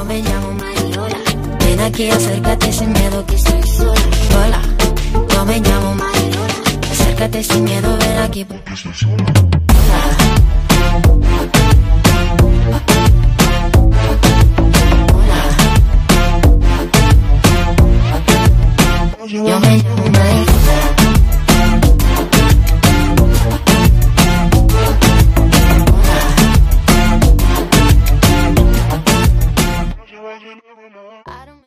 me llamo Mariola. Ven aquí, acércate sin miedo que estoy sola. Hola, yo me llamo Mariola. Acércate sin miedo, ven aquí porque estoy sola. Hola.